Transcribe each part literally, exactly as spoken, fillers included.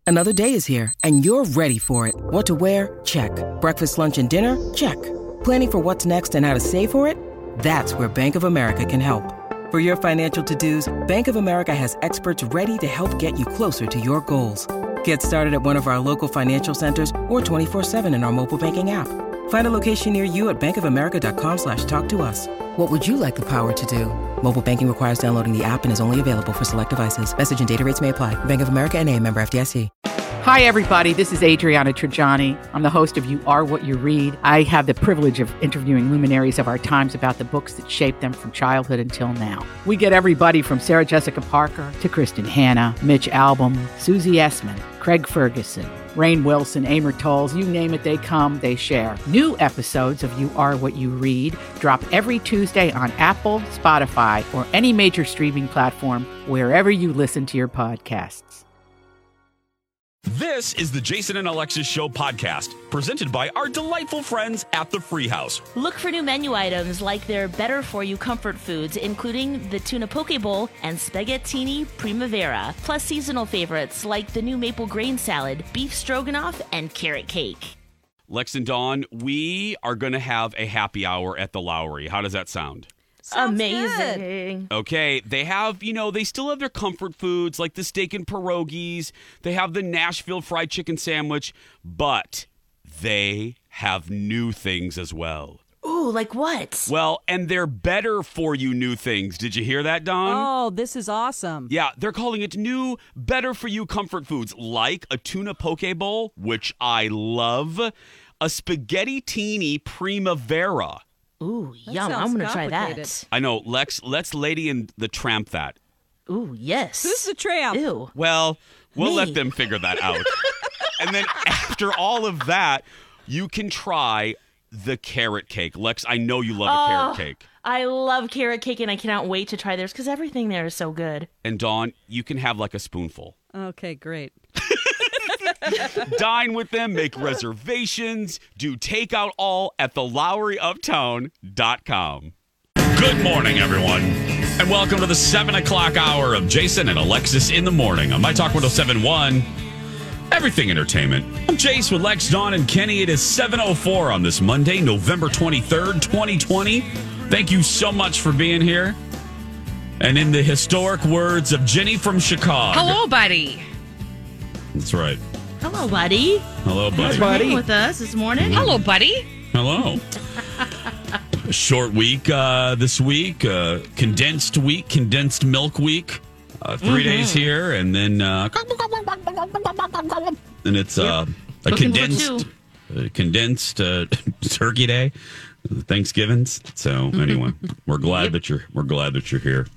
Another day is here, and you're ready for it. What to wear? Check. Breakfast, lunch, and dinner? Check. Planning for what's next and how to save for it? That's where Bank of America can help. For your financial to-dos, Bank of America has experts ready to help get you closer to your goals. Get started at one of our local financial centers or twenty-four seven in our mobile banking app. Find a location near you at bankofamerica.com slash talk to us. What would you like the power to do? Mobile banking requires downloading the app and is only available for select devices. Message and data rates may apply. Bank of America N A, member F D I C. Hi, everybody. This is Adriana Trajani. I'm the host of You Are What You Read. I have the privilege of interviewing luminaries of our times about the books that shaped them from childhood until now. We get everybody from Sarah Jessica Parker to Kristen Hanna, Mitch Albom, Susie Essman, Craig Ferguson, Rainn Wilson, Amor Tolls, you name it, they come, they share. New episodes of You Are What You Read drop every Tuesday on Apple, Spotify, or any major streaming platform wherever you listen to your podcasts. This is the Jason and Alexis Show podcast, presented by our delightful friends at the Free House. Look for new menu items like their better-for-you comfort foods, including the tuna poke bowl and spaghettini primavera, plus seasonal favorites like the new maple grain salad, beef stroganoff, and carrot cake. Lex and Dawn, we are going to have a happy hour at the Lowry. How does that sound? Sounds Amazing. good. Okay, they have, you know, they still have their comfort foods like the steak and pierogies. They have the Nashville fried chicken sandwich, but they have new things as well. Ooh, like what? Well, and they're better for you new things. Did you hear that, Dawn? Oh, this is awesome. Yeah, they're calling it new, better for you comfort foods like a tuna poke bowl, which I love, a spaghetti teeny primavera. Ooh, That yum. sounds I'm going to try complicated. I know, Lex, let's Lady and the Tramp that. that. Ooh, yes. Who's the tramp? Ew. Well, we'll Me. let them figure that out. And then after all of that, you can try the carrot cake. Lex, I know you love a Oh. carrot cake. I love carrot cake, and I cannot wait to try theirs because everything there is so good. And Dawn, you can have like a spoonful. Okay, great. Dine with them, make reservations, do takeout all at the Lowry Uptown dot com. Good morning, everyone, and welcome to the seven o'clock hour of Jason and Alexis in the morning on My Talk one oh seven point one. Everything Entertainment. I'm Jace with Lex, Dawn, and Kenny. It is seven oh four on this Monday, November twenty-third, twenty twenty. Thank you so much for being here. And in the historic words of Jenny from Chicago. Hello, buddy. That's right. Hello, buddy. Hello, buddy. Thanks for hanging with us this morning. Hello, buddy. Hello. A short week uh, this week, uh, condensed week, condensed milk week. Uh, three mm-hmm. days here, and then uh, and it's uh, a Looking condensed, uh, condensed uh, turkey day, Thanksgivings. So anyway, we're glad yep. that you're we're glad that you're here.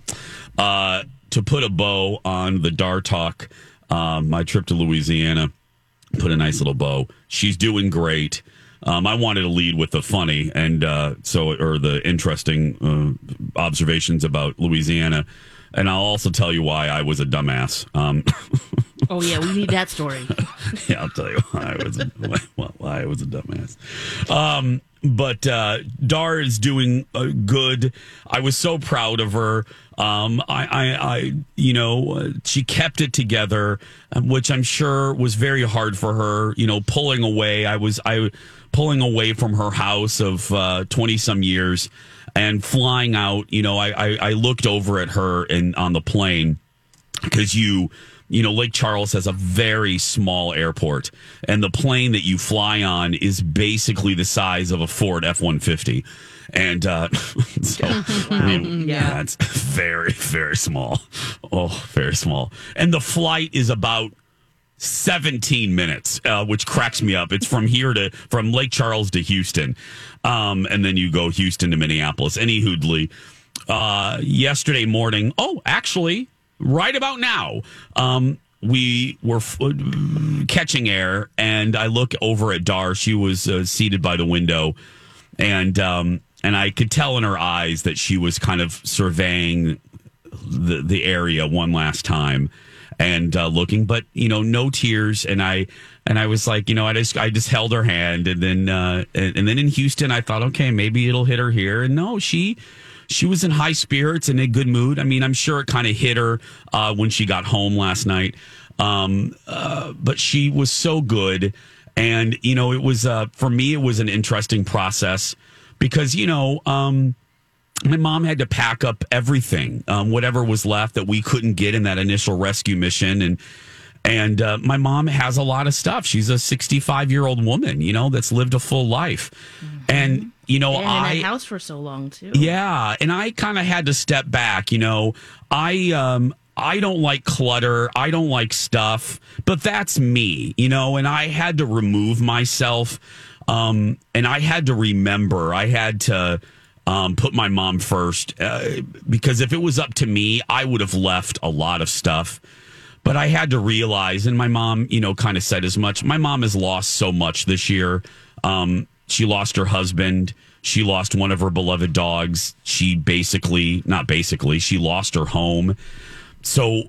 Uh, to put a bow on the Dar Talk, uh, my trip to Louisiana. Put a nice little bow. She's doing great. Um, I wanted to lead with the funny and uh, so or the interesting uh, observations about Louisiana, and I'll also tell you why I was a dumbass. Um, oh yeah, we need that story. Yeah, I'll tell you why I was a, why, why I was a dumbass. Um, but uh, Dar is doing uh, good. I was so proud of her. Um, I, I, I, you know, uh, she kept it together, which I'm sure was very hard for her. You know, pulling away. I was, I pulling away from her house of uh, twenty some years and flying out. You know, I, I, I looked over at her and on the plane because you. You know, Lake Charles has a very small airport, and the plane that you fly on is basically the size of a Ford F one fifty. And uh, so, I mean, Yeah. yeah, it's very, very small. Oh, very small. And the flight is about seventeen minutes, uh, which cracks me up. It's from here to, from Lake Charles to Houston. Um, and then you go Houston to Minneapolis. Any hoodly. Uh, yesterday morning, oh, actually... Right about now, um, we were f- catching air, and I look over at Dar. She was uh, seated by the window, and um, and I could tell in her eyes that she was kind of surveying the the area one last time and uh, looking, but you know, no tears. And I and I was like, you know, I just I just held her hand, and then uh, and, and then in Houston, I thought, okay, maybe it'll hit her here, and no, she. She was in high spirits and in a good mood. I mean, I'm sure it kind of hit her uh, when she got home last night. Um, uh, but she was so good. And, you know, it was, uh, for me, it was an interesting process because, you know, um, my mom had to pack up everything, um, whatever was left that we couldn't get in that initial rescue mission. And, and uh, my mom has a lot of stuff. She's a sixty-five year old woman, you know, that's lived a full life. Mm-hmm. And, you know, and I. in that house for so long, too. Yeah. And I kind of had to step back, you know, I, um, I don't like clutter. I don't like stuff, but that's me, you know, and I had to remove myself. Um, and I had to remember, I had to um, put my mom first uh, because if it was up to me, I would have left a lot of stuff. But I had to realize, and my mom, you know, kind of said as much. My mom has lost so much this year. Um, she lost her husband. She lost one of her beloved dogs. She basically, not basically, she lost her home. So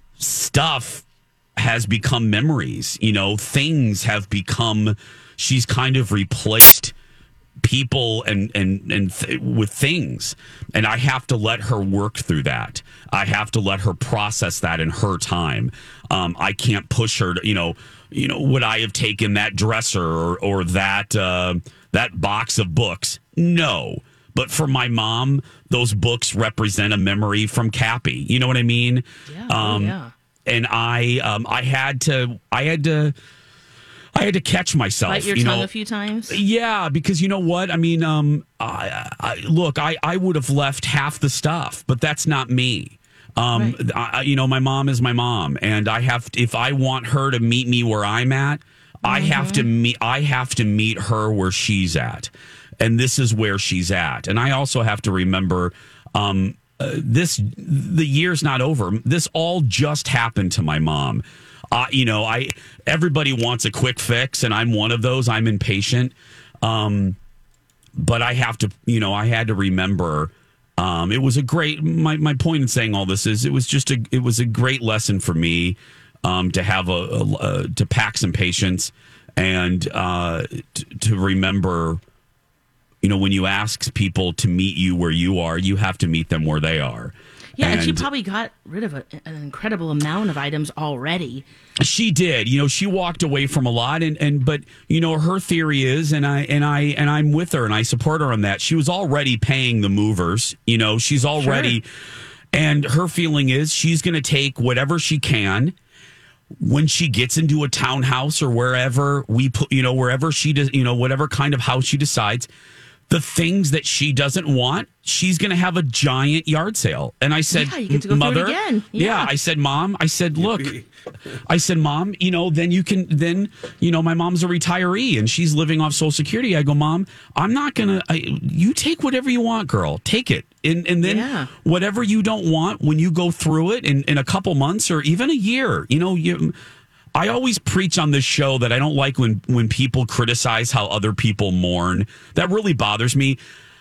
stuff has become memories, you know, things have become, she's kind of replaced people and, and, and th- with things. And I have to let her work through that. I have to let her process that in her time. Um, I can't push her to, you know, you know, would I have taken that dresser or, or that, uh, that box of books? No. But for my mom, those books represent a memory from Cappy. You know what I mean? Yeah. Um, oh, yeah. And I, um, I had to, I had to, I had to catch myself. Bite your you tongue know? a few times? Yeah, because you know what? I mean, um, I, I, look, I, I would have left half the stuff, but that's not me. Um, Right. I, you know, my mom is my mom, and I have, if I want her to meet me where I'm at, mm-hmm. I have to meet, I have to meet her where she's at. And this is where she's at. And I also have to remember, um, uh, this, the year's not over. This all just happened to my mom. Uh, you know, I everybody wants a quick fix, and I'm one of those. I'm impatient, um, but I have to. You know, I had to remember. Um, it was a great. My my point in saying all this is, it was just a. It was a great lesson for me um, to have a, a, a to pack some patience and uh, t- to remember. You know, when you ask people to meet you where you are, you have to meet them where they are. Yeah, and, and she probably got rid of a, an incredible amount of items already. She did. You know, she walked away from a lot, and, and but you know, her theory is, and I and I and I'm with her, and I support her on that. She was already paying the movers. You know, she's already, sure. And her feeling is she's going to take whatever she can. When she gets into a townhouse or wherever we put, you know, wherever she does, you know, whatever kind of house she decides. The things that she doesn't want, she's going to have a giant yard sale. And I said, yeah, you get to go Mother, through it again. Yeah. yeah, I said, Mom, I said, look, I said, Mom, you know, then you can, then, you know, my mom's a retiree and she's living off Social Security. I go, Mom, I'm not going to, you take whatever you want, girl, take it. And, and then yeah. whatever you don't want, when you go through it in, in a couple months or even a year, you know, you, I always preach on this show that I don't like when, when people criticize how other people mourn. That really bothers me.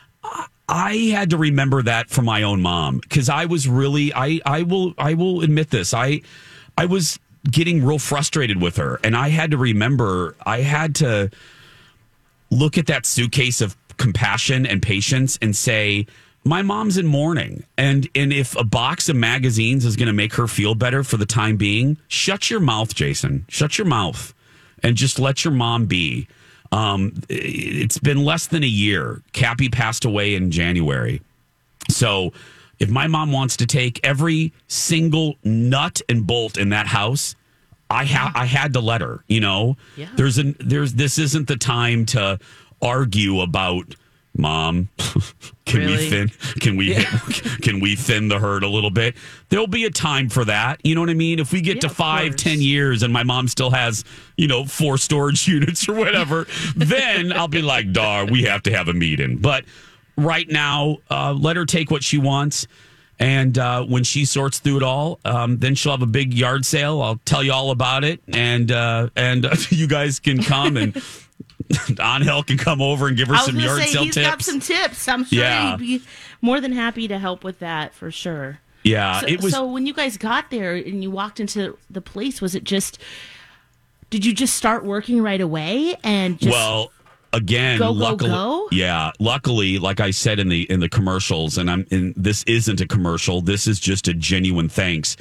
I had to remember that for my own mom because I was really, I, I will, I will admit this. I, I was getting real frustrated with her, and I had to remember, I had to look at that suitcase of compassion and patience and say, my mom's in mourning, and and if a box of magazines is going to make her feel better for the time being, shut your mouth, Jason. Shut your mouth, and just let your mom be. Um, it's been less than a year. Cappy passed away in January, so if my mom wants to take every single nut and bolt in that house, I ha- I had to let her. You know, yeah. there's an there's this isn't the time to argue about. Mom, can really? we thin? Can we yeah. hit, can we thin the herd a little bit? There'll be a time for that. You know what I mean? If we get yeah, to five, ten years, and my mom still has, you know, four storage units or whatever, then I'll be like, "Dar, we have to have a meeting." But right now, uh, let her take what she wants, and uh, when she sorts through it all, um, then she'll have a big yard sale. I'll tell you all about it, and uh, and uh, you guys can come and. Angel can come over and give her I was some gonna yard say, sale he's tips. got some tips. I'm sure Yeah. he'd be more than happy to help with that for sure. Yeah, So, it was. so when you guys got there and you walked into the place, was it just? Did you just start working right away and just? Well, again, go, go, luckily, go? yeah, luckily, like I said in the in the commercials, and I'm in. This isn't a commercial. This is just a genuine thanks.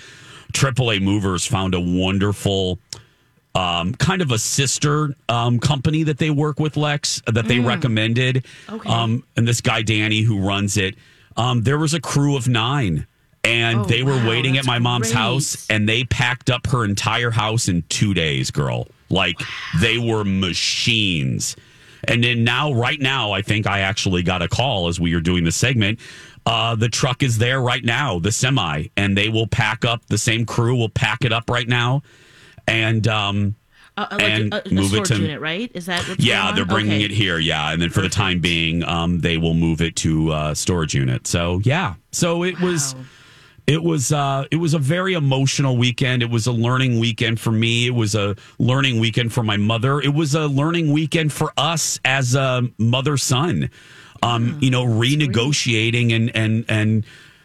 triple A Movers found a wonderful um, kind of a sister um, company that they work with, Lex, that they mm. recommended. Okay. Um, and this guy, Danny, who runs it, um, there was a crew of nine. And oh, they were wow, waiting at my mom's great. house, and they packed up her entire house in two days, girl. Like, wow. They were machines. And then now, right now, I think I actually got a call as we were doing the segment. Uh, the truck is there right now, the semi, and they will pack up. The same crew will pack it up right now, and um, uh, like and a, a move it to unit, right? Is that what's yeah? going on? They're bringing okay. it here, yeah, and then for Perfect. the time being, um, they will move it to uh, storage unit. So yeah, so it wow. was. It was uh, it was a very emotional weekend. It was a learning weekend for me. It was a learning weekend for my mother. It was a learning weekend for us as a mother-son. Um, oh, you know, renegotiating and and and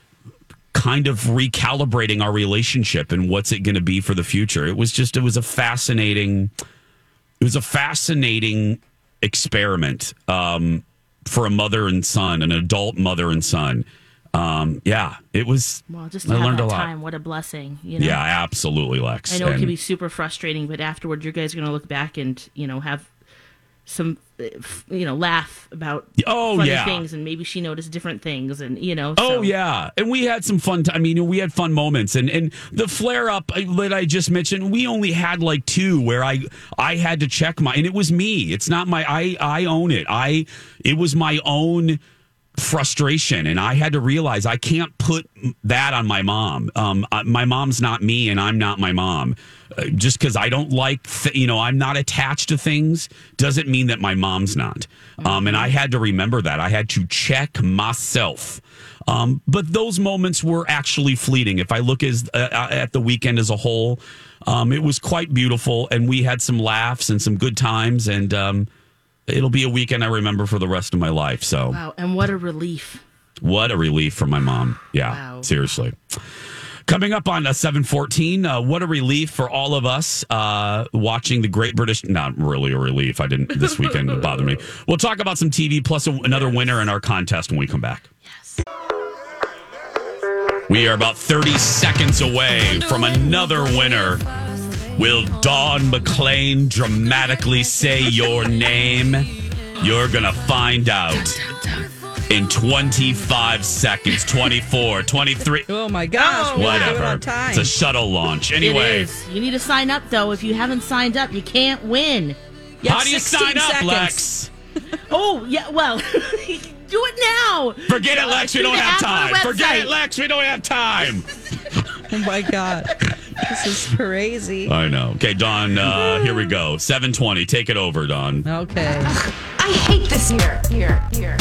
kind of recalibrating our relationship and what's it going to be for the future. It was just it was a fascinating it was a fascinating experiment um, for a mother and son, an adult mother and son. Um, yeah, it was. Well, just to I have learned that a lot. time, what a blessing. You know? Yeah, absolutely, Lex. I know and, it can be super frustrating, but afterward, you guys are going to look back and you know have some, you know, laugh about oh, funny yeah. things, and maybe she noticed different things, and you know. Oh so. yeah, and we had some fun. T- I mean, we had fun moments, and and the flare up that I just mentioned, we only had like two where I I had to check my, and it was me. It's not my. I I own it. I it was my own frustration, and I had to realize I can't put that on my mom. Um, my mom's not me, and I'm not my mom. Uh, just because I don't like, th- you know, I'm not attached to things doesn't mean that my mom's not. Um, and I had to remember that. I had to check myself. Um, but those moments were actually fleeting. If I look as uh, at the weekend as a whole, um, it was quite beautiful, and we had some laughs and some good times, and um, it'll be a weekend I remember for the rest of my life. So, wow, and what a relief! What a relief for my mom. Yeah, wow. Seriously. Coming up on uh, seven fourteen, uh, what a relief for all of us uh, watching the Great British. Not really a relief. I didn't this weekend it bothered me. We'll talk about some T V plus a, another winner in our contest when we come back. Yes. We are about thirty seconds away from another winner. Will Dawn McClain dramatically say your name? You're going to find out in twenty-five seconds, twenty-four, twenty-three. Oh, my gosh. Oh, we Whatever. do it on time. It's a shuttle launch. It Anyway. is. You need to sign up, though. If you haven't signed up, you can't win. You have How do you sign up, seconds. Lex? Oh, yeah, well, do it now. Forget it, Lex. We Through don't the have app on time. the Forget it, website. Lex. We don't have time. Oh, my God. This is crazy. I know. Okay, Dawn, uh, here we go. seven twenty. Take it over, Dawn. Okay. I hate this here, here, here.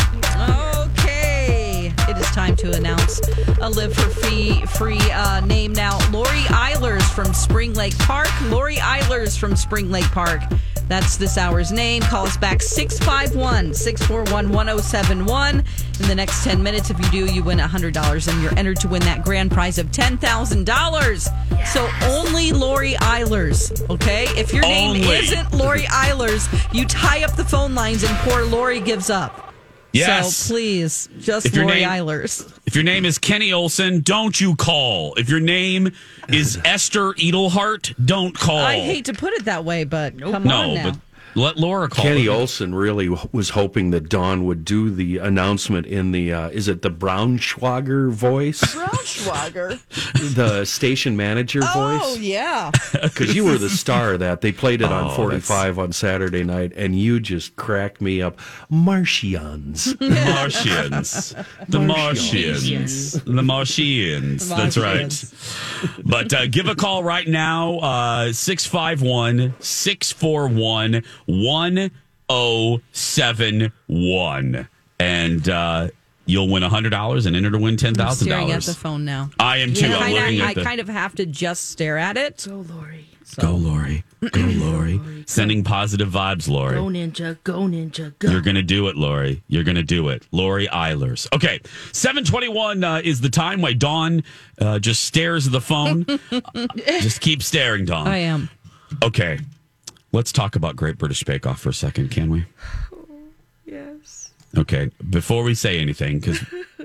Okay. It is time to announce a Live for Free free uh, name now. Lori Eilers from Spring Lake Park. Lori Eilers from Spring Lake Park. That's this hour's name. Call us back six five one, six four one, one oh seven one. In the next ten minutes, if you do, you win one hundred dollars, and you're entered to win that grand prize of ten thousand dollars. Yes. So only Lori Eilers, okay? If your name Only. isn't Lori Eilers, you tie up the phone lines and poor Lori gives up. Yes. So please, just If your Lori name- Eilers. If your name is Kenny Olson, don't you call. If your name is Esther Edelhart, don't call. I hate to put it that way, but come no, on now. but let Laura call. Kenny Olson really was hoping that Dawn would do the announcement in the, uh, is it the Braunschweiger voice? Braunschweiger. The station manager Oh, voice? yeah. Because you were the star of that. They played it on Oh, forty-five on Saturday night, and you just cracked me up. Martians. Martians. The Martians. Martians. The Martians. That's right. But uh, give a call right now, uh, six five one, six four one, one oh seven one. And uh, you'll win one hundred dollars and enter to win ten I'm thousand staring at dollars. the phone now. I am too. I I'm kinda, looking I at the... kind of have to just stare at it. Go, Lori. Go, Lori. Go, Lori. Sending positive vibes, Lori. Go, Ninja. Go, Ninja. Go. You're going to do it, Lori. You're going to do it. Lori Eilers. Okay. seven twenty-one uh, is the time why Dawn uh, just stares at the phone. Just keep staring, Dawn. I am. Okay. Let's talk about Great British Bake Off for a second, can we? Yes. Okay. Before we say anything, because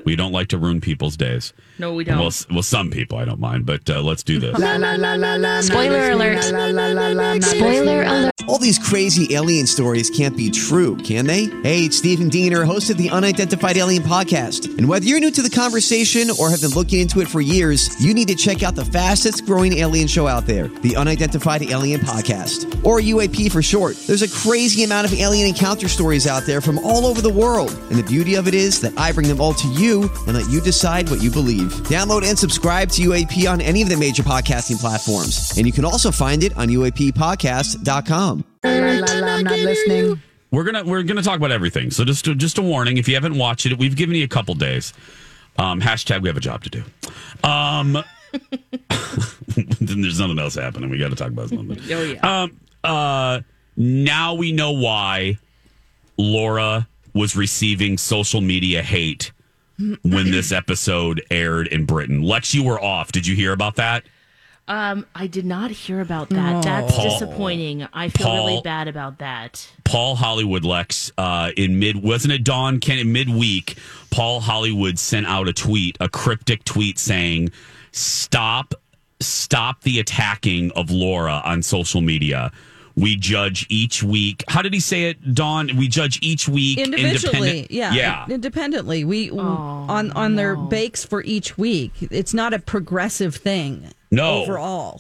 We don't like to ruin people's days. No, we don't. Well, well some people, I don't mind, but uh, let's do this. La, la, la, la, la, Spoiler alert. La, la, la, la, la, Spoiler alert. All these crazy alien stories can't be true, can they? Hey, it's Stephen Diener, host of the Unidentified Alien Podcast. And whether you're new to the conversation or have been looking into it for years, you need to check out the fastest growing alien show out there, the Unidentified Alien Podcast, or U A P for short. There's a crazy amount of alien encounter stories out there from all over the world. And the beauty of it is that I bring them all to you and let you decide what you believe. Download and subscribe to U A P on any of the major podcasting platforms. And you can also find it on U A P podcast dot com. la, la, la, I'm not listening. We're gonna we're gonna talk about everything. So just just a warning: if you haven't watched it, we've given you a couple days. Um, hashtag we have a job to do. Um, there's nothing else happening. We got to talk about something. Oh yeah. Um, uh, now we know why Laura was receiving social media hate when this episode aired in Britain. Lex, you were off. Did you hear about that? Um, I did not hear about that. Oh. That's Paul- disappointing. I feel Paul- really bad about that. Paul Hollywood, Lex, uh, in mid, wasn't it Dawn? Ken, in midweek, Paul Hollywood sent out a tweet, a cryptic tweet saying, stop, stop the attacking of Laura on social media. We judge each week. How did he say it, Dawn? We judge each week Individually, independent- yeah, Yeah. independently. We Oh, on on their bakes for each week. It's not a progressive thing. No. overall.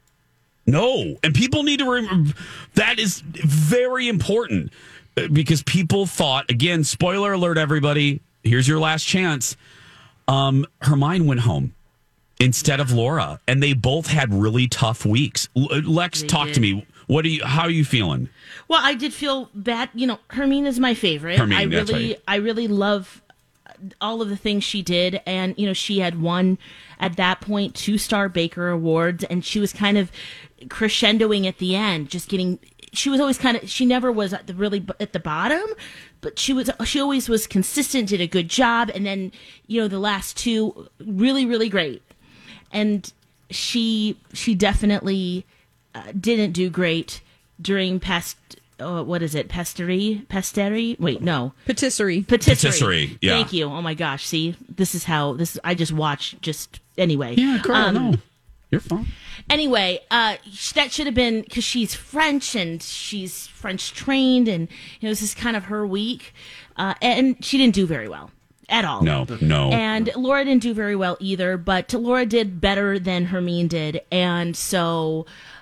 No, and people need to remember that is very important uh, because people thought, again, spoiler alert, everybody, here's your last chance. Um, Hermione went home instead of Laura, and they both had really tough weeks. L- Lex, They talk did. to me. What do you? How are you feeling? Well, I did feel bad. You know, Hermine is my favorite. Hermine, I that's really, right. I really love all of the things she did, and you know, she had won at that point two Star Baker Awards, and she was kind of crescendoing at the end, just getting. She was always kind of. She never was at the really b- at the bottom, but she was. She always was consistent, did a good job, and then you know the last two really, really great, and she she definitely. Uh, didn't do great during past uh, what is it pastry pastry wait no Patisserie. patisserie. Patisserie, yeah. Thank you. Oh my gosh, see, this is how this I just watched just anyway Yeah, girl, Um, no, you're fine. anyway uh sh- that should have been because she's French and she's French trained, and you know this is kind of her week, uh and she didn't do very well at all. No, no. And Laura didn't do very well either, but Laura did better than Hermine did, and so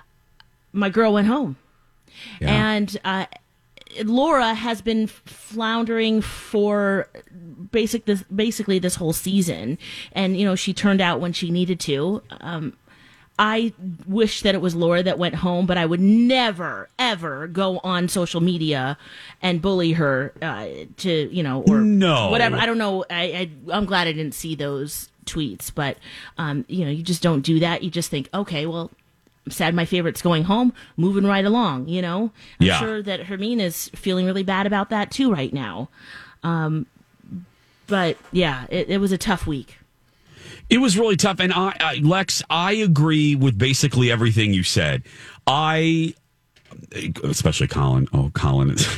my girl went home. Yeah. And uh, Laura has been floundering for basic this basically this whole season, and you know she turned out when she needed to. Um, I wish that it was Laura that went home, but I would never ever go on social media and bully her uh, to you know or No. whatever. I don't know. I, I I'm glad I didn't see those tweets, but um, you know you just don't do that. You just think, okay, well. I'm sad my favorite's going home, moving right along, you know? I'm Yeah. sure that Hermine is feeling really bad about that too right now. Um, but yeah, it, it was a tough week. It was really tough. And I, I, Lex, I agree with basically everything you said. I, especially Colin. Oh, Colin is.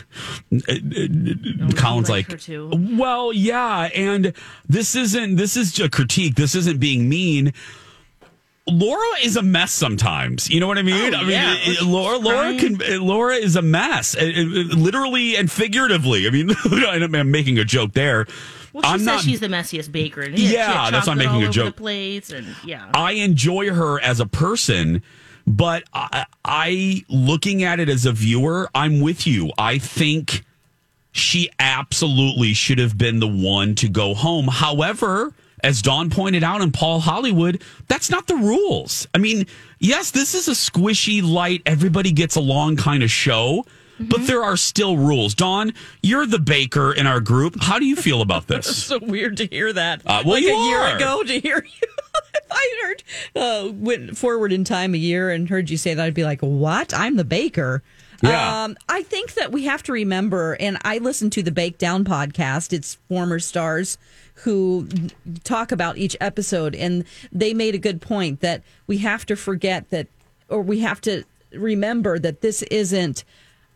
Colin's like like, her too. well, yeah. And this isn't, this is a critique. This isn't being mean. Laura is a mess sometimes. You know what I mean? Oh, I mean, yeah. it- it- Laura, Laura can, Laura is a mess, It- it- literally and figuratively. I mean, I'm making a joke there. Well, she I'm says not. she's the messiest baker. And Yeah, she had that's why I'm chocolate making all a over joke. The place and yeah. I enjoy her as a person, but I, I, looking at it as a viewer, I'm with you. I think she absolutely should have been the one to go home. However, as Dawn pointed out and Paul Hollywood, that's not the rules. I mean, yes, this is a squishy, light, everybody gets along kind of show, Mm-hmm. but there are still rules. Dawn, you're the baker in our group. How do you feel about this? So weird to hear that. Uh, well, like you a year are. ago to hear you. If I heard uh, went forward in time a year and heard you say that, I'd be like, "What? I'm the baker." Yeah. Um, I think that we have to remember, and I listen to the Bake Down podcast. It's former stars who talk about each episode, and they made a good point that we have to forget that, or we have to remember that this isn't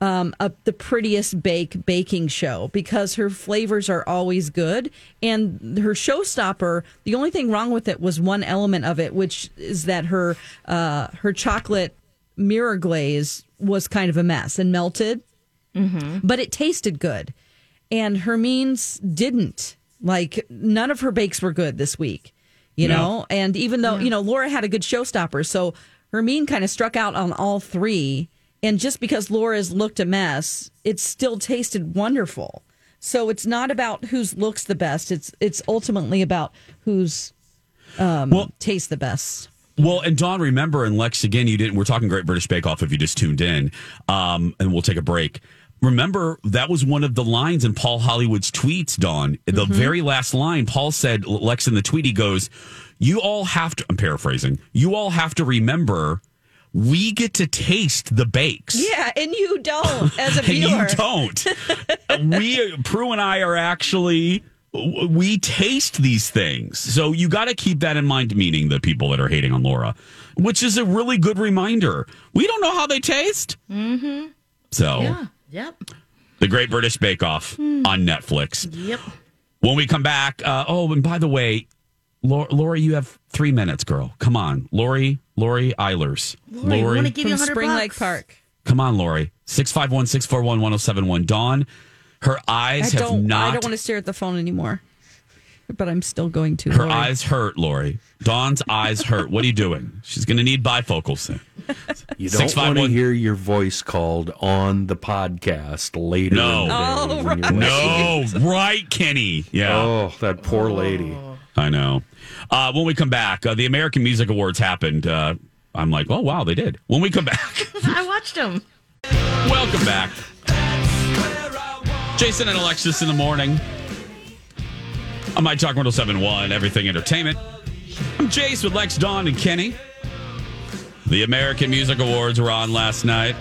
um, a, the prettiest bake baking show because her flavors are always good. And her showstopper, the only thing wrong with it was one element of it, which is that her uh, her chocolate mirror glaze was kind of a mess and melted, mm-hmm. but it tasted good. And Hermine's didn't. Like, none of her bakes were good this week, you no. know? And even though, yeah. you know, Laura had a good showstopper, so Hermine kind of struck out on all three. And just because Laura's looked a mess, it still tasted wonderful. So it's not about whose looks the best. It's it's ultimately about whose um, well, tastes the best. Well, and Dawn, remember, and Lex, again, you didn't. We're talking Great British Bake Off if you just tuned in, um, and we'll take a break. Remember, that was one of the lines in Paul Hollywood's tweets, Dawn. The mm-hmm. very last line, Paul said, Lex in the tweet, he goes, you all have to, I'm paraphrasing, you all have to remember, we get to taste the bakes. Yeah, and you don't, as a viewer. And you don't. we, Prue and I are actually, we taste these things. So you got to keep that in mind, meaning the people that are hating on Laura, which is a really good reminder. We don't know how they taste. Mm-hmm. So. Yeah. Yep. The Great British Bake Off mm. on Netflix. Yep. When we come back, uh, oh, and by the way, Lori, Lori, you have three minutes, girl. Come on. Lori, Lori Eilers. Lori, I want to give you from Spring Lake Park. Come on, Lori. six five one, six four one, one oh seven one. Dawn, her eyes I have don't, not... I don't want to stare at the phone anymore. But I'm still going to. Her Lori. eyes hurt, Lori. Dawn's eyes hurt. What are you doing? She's going to need bifocals soon. You don't want to hear your voice called on the podcast later no. in the day. Oh, right. No, right, Kenny. Yeah. Oh, that poor lady. I know. Uh, when we come back, uh, the American Music Awards happened. Uh, I'm like, oh, wow, they did. When we come back. I watched them. Welcome back. Jason and Alexis in the morning. On My Talk one oh seven point one, Everything Entertainment. I'm Jace with Lex, Dawn, and Kenny. The American Music Awards were on last night.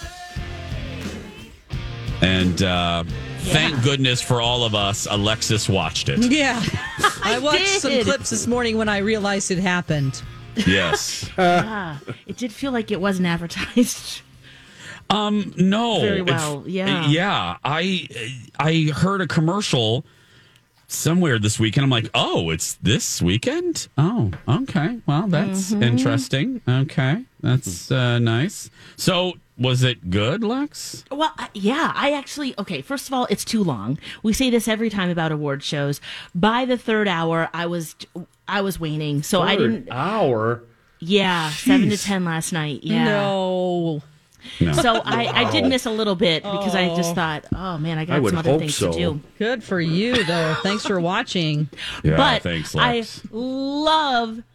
And uh, yeah. thank goodness for all of us, Alexis watched it. Yeah. I, I watched did. some clips this morning when I realized it happened. Yes. Yeah. It did feel like it wasn't advertised. Um, no. Very well, yeah. Yeah. I I heard a commercial somewhere this weekend. I'm like, oh, it's this weekend? Oh, okay. Well, that's mm-hmm. interesting. Okay. That's uh, nice. So, was it good, Lex? Well, yeah. I actually, okay, first of all, it's too long. We say this every time about award shows. By the third hour, I was I was waning. So third I didn't. hour? Yeah. Jeez. seven to ten last night. Yeah. No. No. So I, I did miss a little bit because oh. I just thought, oh man, I got I some other things so. to do. Good for you, though. Thanks for watching. Yeah, but thanks, Lex. I love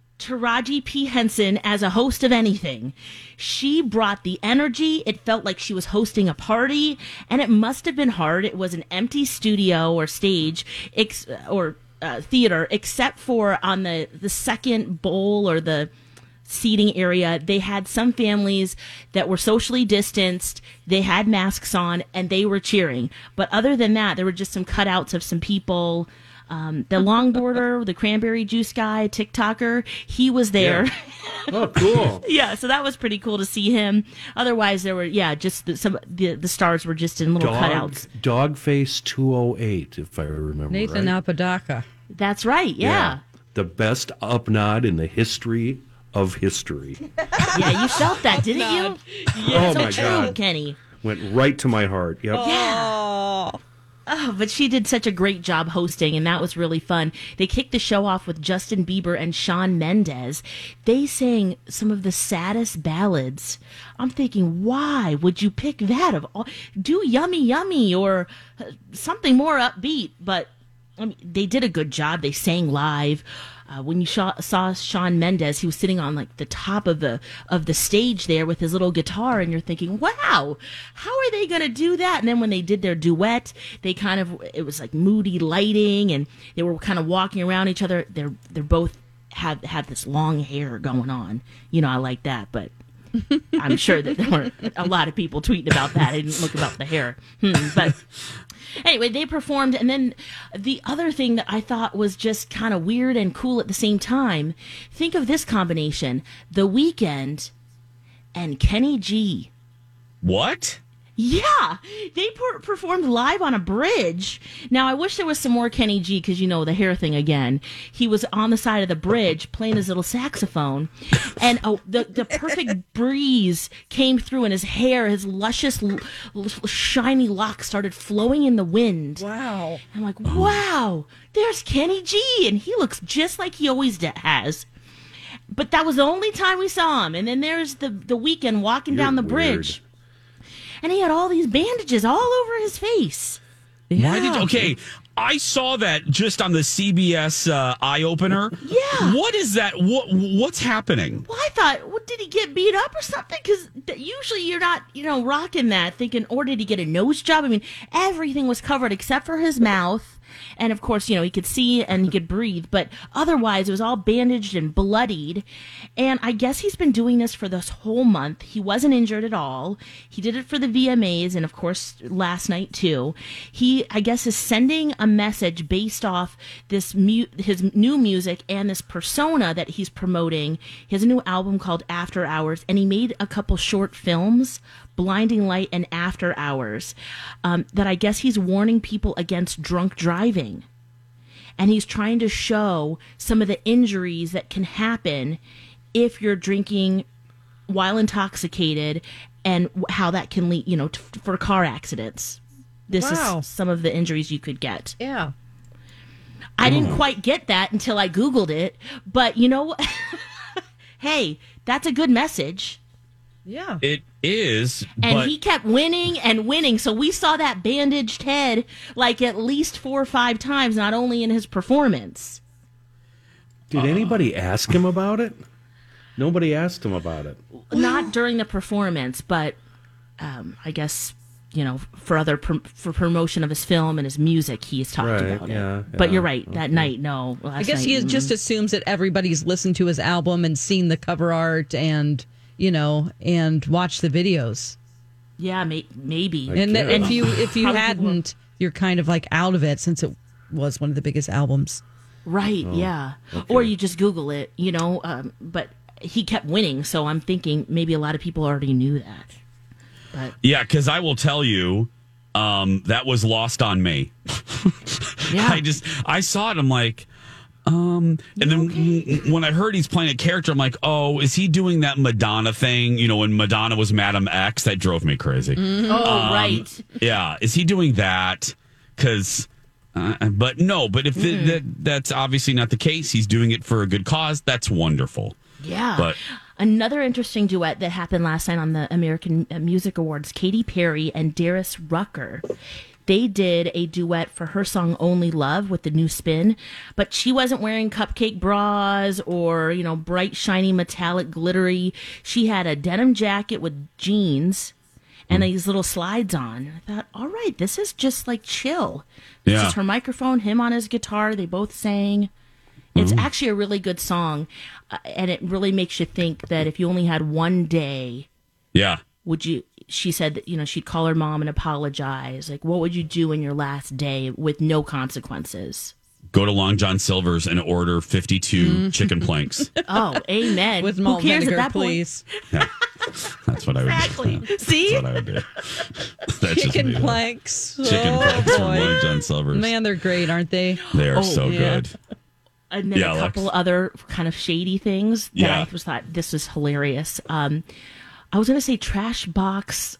Taraji P. Henson as a host of anything. She brought the energy. It felt like she was hosting a party, and it must have been hard. It was an empty studio or stage ex- or uh, theater, except for on the, the second bowl or the seating area. They had some families that were socially distanced. They had masks on and they were cheering. But other than that, there were just some cutouts of some people. Um, the longboarder, the cranberry juice guy, TikToker, he was there. Yeah. Oh, cool. Yeah, so that was pretty cool to see him. Otherwise, there were, yeah, just the, some the, the stars were just in little Dog, cutouts. Dogface two oh eight, if I remember Nathan right. Apodaca. That's right, yeah. yeah. The best up nod in the history of history. Yeah, you felt that, didn't you? Yeah. Oh, so my true, God. Kenny. Went right to my heart. Yep. Yeah. Oh, but she did such a great job hosting, and that was really fun. They kicked the show off with Justin Bieber and Shawn Mendes. They sang some of the saddest ballads. I'm thinking, why would you pick that? Of all? Do Yummy Yummy or something more upbeat. But I mean, they did a good job. They sang live. Uh, when you saw, saw Shawn Mendes, he was sitting on like the top of the of the stage there with his little guitar, and you're thinking, "Wow, how are they going to do that?" And then when they did their duet, they kind of it was like moody lighting, and they were kind of walking around each other. They're they're both have have this long hair going on. You know, I like that, but I'm sure that there were a lot of people tweeting about that. I didn't look about the hair, hmm, but. Anyway, they performed, and then the other thing that I thought was just kind of weird and cool at the same time, think of this combination, The Weeknd and Kenny G. What? Yeah, they per- performed live on a bridge. Now, I wish there was some more Kenny G, because, you know, the hair thing again. He was on the side of the bridge playing his little saxophone, and oh, the, the perfect breeze came through, and his hair, his luscious, l- l- shiny locks started flowing in the wind. Wow. I'm like, wow, there's Kenny G, and he looks just like he always de- has. But that was the only time we saw him. And then there's the, the Weeknd walking You're down the weird. bridge. And he had all these bandages all over his face. Why did okay? I saw that just on the C B S uh, eye opener. Yeah. What is that? What what's happening? Well, I thought, well, did he get beat up or something? Because usually you're not, you know, rocking that thinking, or did he get a nose job? I mean, everything was covered except for his mouth. And of course, you know, he could see and he could breathe, but otherwise it was all bandaged and bloodied. And I guess he's been doing this for this whole month. He wasn't injured at all. He did it for the V M As and of course last night too. He, I guess, is sending a message based off this mu- his new music and this persona that he's promoting. He has a new album called After Hours, and he made a couple short films, Blinding Light and After Hours, um, that I guess he's warning people against drunk driving. And he's trying to show some of the injuries that can happen if you're drinking while intoxicated, and how that can lead, you know, t- for car accidents. This Wow. is some of the injuries you could get. Yeah. I didn't quite get that until I Googled it, but you know what? Hey, that's a good message. Yeah. It is, And but he kept winning and winning. So we saw that bandaged head like at least four or five times, not only in his performance. Did anybody ask him about it? Nobody asked him about it. Not during the performance, but um, I guess, you know, for other pr- for promotion of his film and his music, he's talked Right, about yeah, it. But yeah, you're right. That night, no. Last I guess night, he mm. just assumes that everybody's listened to his album and seen the cover art and, you know, and watched the videos. Yeah, may- maybe. I And that guess. if you if you Probably hadn't, you're kind of like out of it, since it was one of the biggest albums. Right, yeah. Or you just Google it, you know. Um, but he kept winning, so I'm thinking maybe a lot of people already knew that. But yeah, because I will tell you, um, that was lost on me. yeah, I just I saw it. I'm like, um, and then okay? when I heard he's playing a character, I'm like, oh, is he doing that Madonna thing? You know, when Madonna was Madam X, that drove me crazy. oh Um, right. Yeah, is he doing that? Because, uh, but no, but if it, that, that's obviously not the case, he's doing it for a good cause. That's wonderful. Yeah. But another interesting duet that happened last night on the American Music Awards, Katy Perry and Darius Rucker. They did a duet for her song Only Love with the new spin, but she wasn't wearing cupcake bras or, you know, bright, shiny, metallic, glittery. She had a denim jacket with jeans and these little slides on. I thought, all right, this is just like chill. This Yeah. is her microphone, him on his guitar. They both sang. It's actually a really good song, uh, and it really makes you think that if you only had one day, yeah, would you? She said that, you know, she'd call her mom and apologize. Like, what would you do in your last day with no consequences? go to Long John Silver's and order fifty-two chicken planks. Oh, amen. With Who malt cares vinegar, at that point? please. Yeah, that's what I would Exactly. do. See? That's what I would do. That's just Chicken me, though. planks. Chicken oh, planks from boy. Long John Silver's. Man, they're great, aren't they? They are Oh, so yeah. good. And then Yeah, a couple Alex. other kind of shady things that Yeah. I was thought this was hilarious. Um, I was going to say trash box.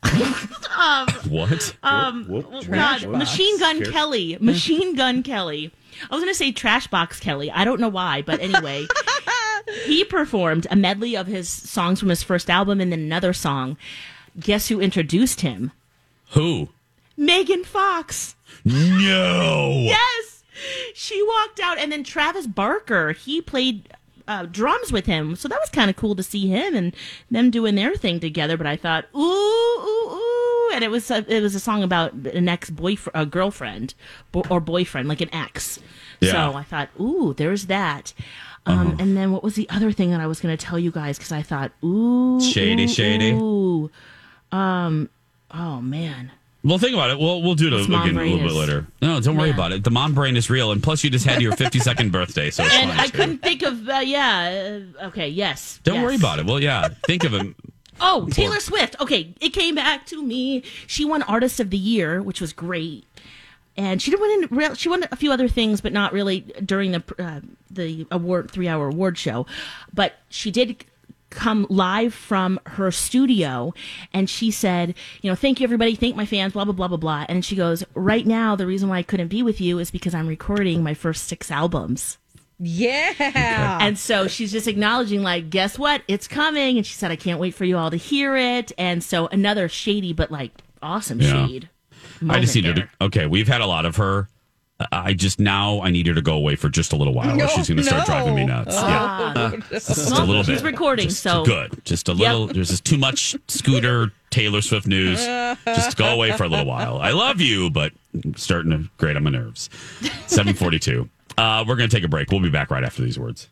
What? Um, Whoop, whoop, God, trash box. Machine Gun Scared. Kelly. Machine Gun Kelly. I was going to say Trash Box Kelly. I don't know why, but anyway. He performed a medley of his songs from his first album and then another song. Guess who introduced him? Who? Megan Fox. No. Yes. She walked out, and then Travis Barker, he played uh, drums with him. So that was kind of cool to see him and them doing their thing together. But I thought, ooh, ooh, ooh. And it was a, it was a song about an ex-boyfriend, a girlfriend, bo- or boyfriend, like an ex. Yeah. So I thought, ooh, there's that. Um, Uh-huh. And then what was the other thing that I was going to tell you guys? Because I thought, ooh, Shady, ooh, shady. Ooh, um, oh man. Well, think about it. We'll we'll do it This again mom a little brain bit is- later. No, don't worry Yeah. about it. The mom brain is real, and plus, you just had your fifty-second birthday, so it's And fine. I too. couldn't think of, uh, yeah, uh, okay, yes. Don't yes. worry about it. Well, yeah, think of it. Oh, Taylor Swift. Okay, it came back to me. She won Artist of the Year, which was great. And she did win. In, she won a few other things, but not really during the uh, the award three hour award show. But she did come live from her studio, and she said, "You know, thank you everybody, thank my fans, blah blah blah blah blah." And she goes, "Right now, the reason why I couldn't be with you is because I'm recording my first six albums." Yeah. And so she's just acknowledging, like, guess what? It's coming. And she said, I can't wait for you all to hear it. And so another shady but like awesome Yeah. shade. I just need her there. to. Okay, we've had a lot of her. I just now I need her to go away for just a little while. No, or she's going to start no. driving me nuts. Ah. yeah, just Well, a little she's bit. recording, Just so- good. Just a little. There's just too much Scooter Taylor Swift news. Just go away for a little while. I love you, but I'm starting to grate on my nerves. seven forty-two. Uh, we're going to take a break. We'll be back right after these words.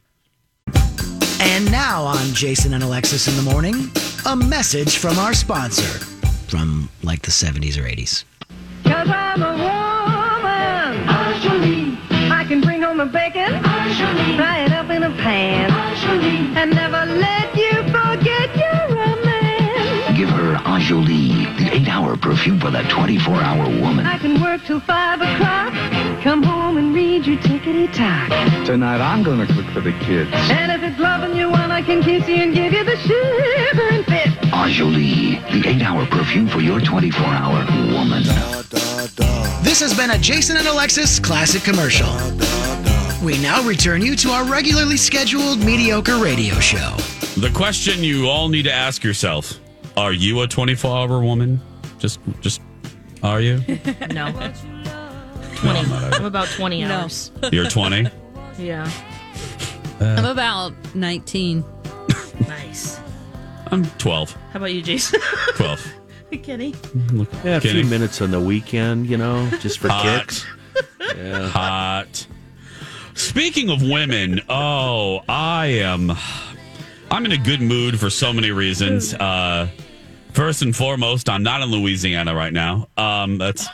And now on Jason and Alexis in the Morning, a message from our sponsor from like the seventies or eighties. Cause I'm a woman. Actually, I can bring home the bacon. Actually, fry it up in a pan. Actually, and never let you forget you're a man. Give her Anjoli, the eight-hour perfume for that twenty-four hour woman. I can work till five o'clock. Come home and read your tickety-tock. Tonight I'm gonna cook for the kids. And if it's loving you one, I can kiss you and give you the shiver and fit. Anjoli, the eight-hour perfume for your twenty-four hour woman. This has been a Jason and Alexis classic commercial. We now return you to our regularly scheduled mediocre radio show. The question you all need to ask yourself: are you a twenty-four hour woman? Just, just, are you? No. twenty. No, I'm not. I'm about twenty No. hours. You're twenty. Yeah. I'm about nineteen. Nice. I'm twelve. How about you, Jason? twelve. Kenny? Look, Yeah, a few Kenny. minutes on the weekend, you know, just for Hot. kicks. Yeah. Hot. Speaking of women, oh, I am. I'm in a good mood for so many reasons. Uh, first and foremost, I'm not in Louisiana right now. Um, that's.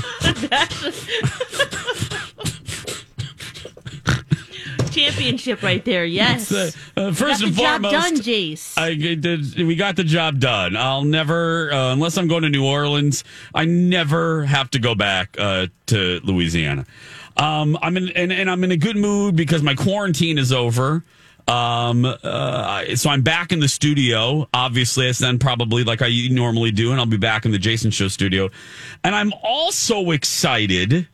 Championship right there, yes. Uh, uh, first Got and the job foremost, done, Jace. I did, we got the job done. I'll never, uh, unless I'm going to New Orleans, I never have to go back uh, to Louisiana. Um, I'm in, and, and I'm in a good mood because my quarantine is over. Um, uh, so I'm back in the studio. Obviously, it's then probably like I normally do, and I'll be back in the Jason Show studio. And I'm also excited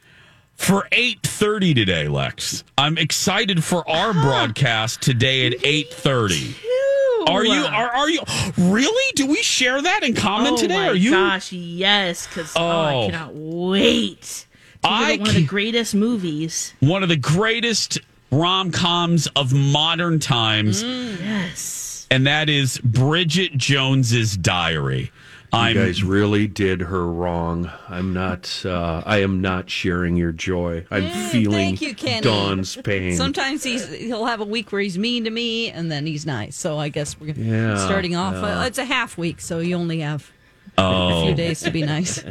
for eight thirty today, Lex. I'm excited for our broadcast today at eight thirty. Are you? Are, are you? Really? Do we share that in common oh today? my Are you? gosh, yes, because oh. I Oh. cannot wait. to I look at one of the can- greatest movies. One of the greatest rom-coms of modern times. Yes. And that is Bridget Jones's Diary. I'm, You guys really did her wrong. I'm not. Uh, I am not sharing your joy. I'm feeling Thank you, Kenny. Dawn's pain. Sometimes he's he'll have a week where he's mean to me, and then he's nice. So I guess we're Yeah, starting off. yeah. Uh, it's a half week, so you only have Oh. a few days to be nice.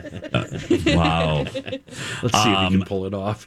Wow. Let's see if you Um, can pull it off.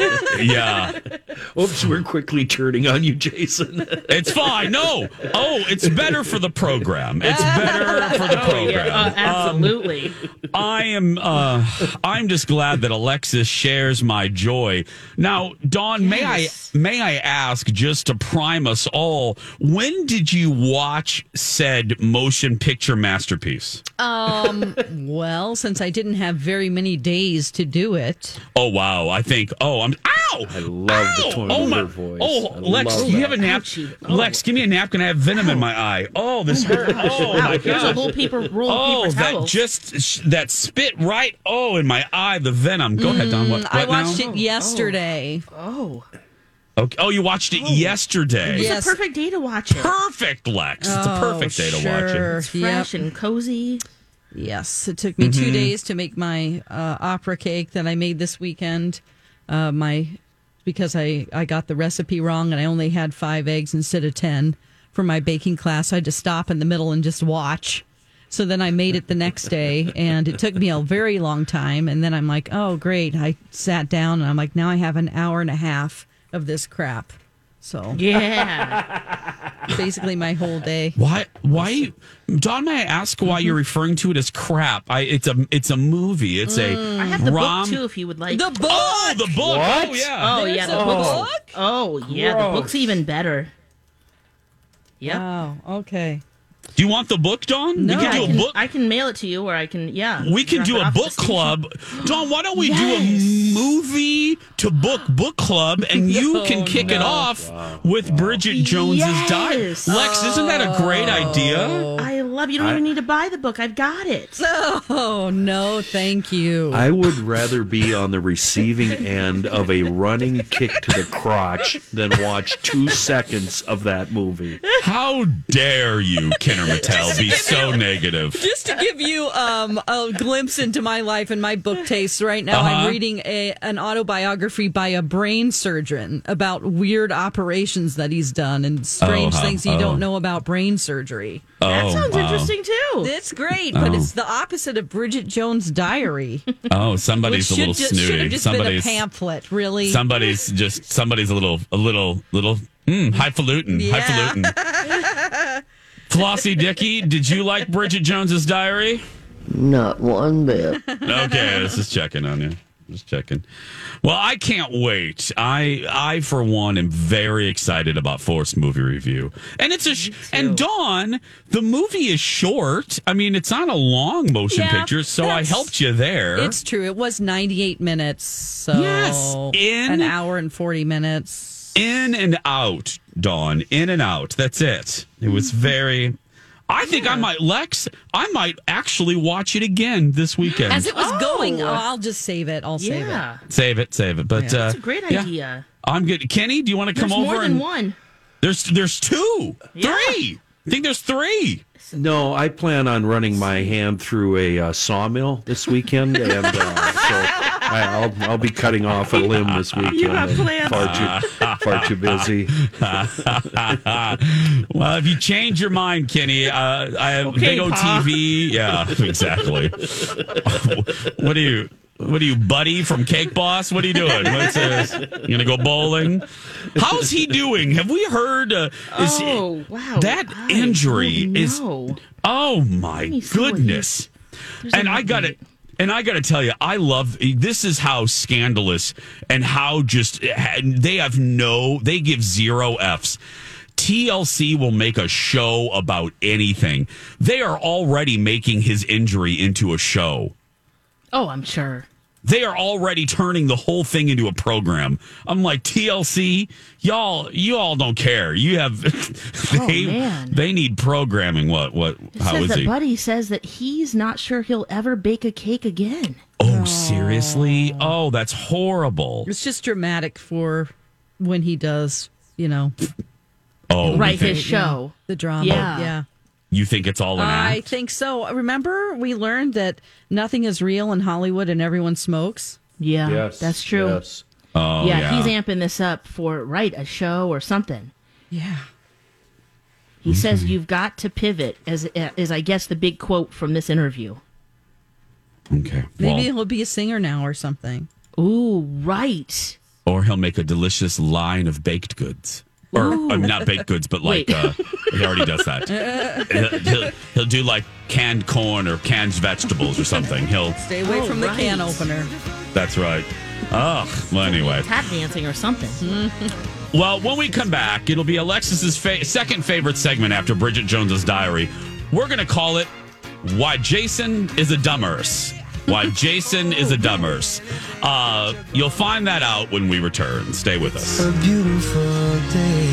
Yeah. Oops, we're quickly turning on you, Jason. It's fine. No. Oh, it's better for the program. It's better for the program. Uh, absolutely. Um, I am uh I'm just glad that Alexis shares my joy. Now, Dawn, may I Yes. may I ask, just to prime us all, when did you watch said motion picture masterpiece? Um, well, since I didn't have very many days to do it, Oh wow, I think oh I'm ow! I love the Ow! tone oh, of my, her voice. Oh, I Lex, love do you that. have a nap? Ouchie. Oh. Lex, give me a napkin. I have venom in my eye. Oh, this hurt. Oh, Wow, my here's a God. whole paper roll Oh, of paper that towels. just sh- that spit right. Oh, in my eye, the venom. Go ahead, Don. What, what I watched now? it yesterday. oh, Okay. Oh, you watched it yesterday. it's Yes. a perfect day to watch it. Perfect, Lex. It's a perfect day to watch it. sure. It's fresh and cozy. Yes, it took me Mm-hmm. two days to make my uh, opera cake that I made this weekend. Uh, my because I, I got the recipe wrong and I only had five eggs instead of ten for my baking class. I had to stop in the middle and just watch. So then I made it the next day, and it took me a very long time. And then I'm like, oh, great. I sat down, and I'm like, now I have an hour and a half of this crap. So Yeah. basically my whole day. Why? Why? Dawn, may I ask why you're referring to it as crap? I, it's a it's a movie. It's a I have the rom- book too, if you would like. The book. Oh, the book. What? Oh, yeah. Oh There's yeah, the a book's. book? Oh yeah, Gross. the book's even better. Yep. Wow. Okay. Do you want the book, Dawn? No. we Yeah, can I do a can, book. I can mail it to you, or I can yeah. We can drop do it a off at book the station. club. Dawn, why don't we Yes. do a movie to book book club and you No, can kick it no. off with Bridget Jones's Diary? Yes. Lex, isn't that a great idea? I love you. Don't I- even need to buy the book. I've got it. Oh no, thank you. I would rather be on the receiving end of a running kick to the crotch than watch two seconds of that movie. How dare you, Kenner Mattel, be so negative? Just to give you um, a glimpse into my life and my book tastes, right now Uh-huh. I'm reading a, an autobiography by a brain surgeon about weird operations that he's done and strange Oh, huh. things you Oh. don't know about brain surgery. That Oh, sounds wow. interesting too. It's great, but Oh. it's the opposite of Bridget Jones' Diary. Oh, Which somebody's a should little just, should snooty. have just been a Somebody's pamphlet, really. somebody's just somebody's a little a little little mm, highfalutin, Yeah. highfalutin. Flossie Dickey, did you like Bridget Jones's Diary? Not one bit. Okay, this is checking on you. Just checking. Well, I can't wait. I, I for one, am very excited about Forced Movie Review, and it's a sh- and Dawn. The movie is short. I mean, it's not a long motion Yeah, picture, so I that's- helped you there. It's true. It was ninety-eight minutes, so Yes, in- an hour and forty minutes. In and out, Dawn. In and out. That's it. It was very. I think I might, Lex. I might actually watch it again this weekend. As it was Oh. going, oh, I'll just save it. I'll save it. Yeah, Save it, save it. But Yeah. uh, that's a great yeah, idea. I'm good. Kenny, do you want to come There's over more than and one. there's there's two, Yeah. three. I think there's three. No, I plan on running my hand through a uh, sawmill this weekend, and uh, so I, I'll I'll be cutting off a limb this weekend. You have I'm plans. Far too far too busy. Well, if you change your mind, Kenny, uh, I have Okay, big O Pa. T V. Yeah, exactly. What are you? What are you, Buddy from Cake Boss? What are you doing? What's this? You gonna go bowling? How's he doing? Have we heard? Uh, is Oh, wow. that I injury don't is. know. Oh my me see what goodness! There's And an I got update. it. And I got to tell you, I love this. Is how scandalous and how just they have no. They give zero Fs. T L C will make a show about anything. They are already making his injury into a show. Oh, I'm sure. They are already turning the whole thing into a program. I'm like, T L C, y'all, you all don't care. You have, they, Oh, man. they need programming. What, what, It how says is that he? Buddy says that he's not sure he'll ever bake a cake again. Oh, seriously? Oh, that's horrible. It's just dramatic for when he does, you know, Oh, Right, you think, his show. the drama. Yeah. yeah. you think it's all an I act? think so. Remember, we learned that nothing is real in Hollywood and everyone smokes? Yeah, Yes, that's true. yes. Oh, yeah, yeah. he's amping this up for, right, a show or something. Yeah. He says you've got to pivot, as is I guess the big quote from this interview. Okay. Maybe Well, he'll be a singer now or something. Ooh, right. or he'll make a delicious line of baked goods. Or uh, not baked goods, but like Wait. uh, he already does that. he'll, he'll, he'll do like canned corn or canned vegetables or something. He'll. Stay away Oh, from the right. can opener. That's right. Oh, well, anyway. Tap dancing or something. Well, when we come back, it'll be Alexis's fa- second favorite segment after Bridget Jones's Diary. We're going to call it "Why Jason is a Dummers." Why Jason is a Dummers. Uh, you'll find that out when we return. Stay with us. A beautiful day.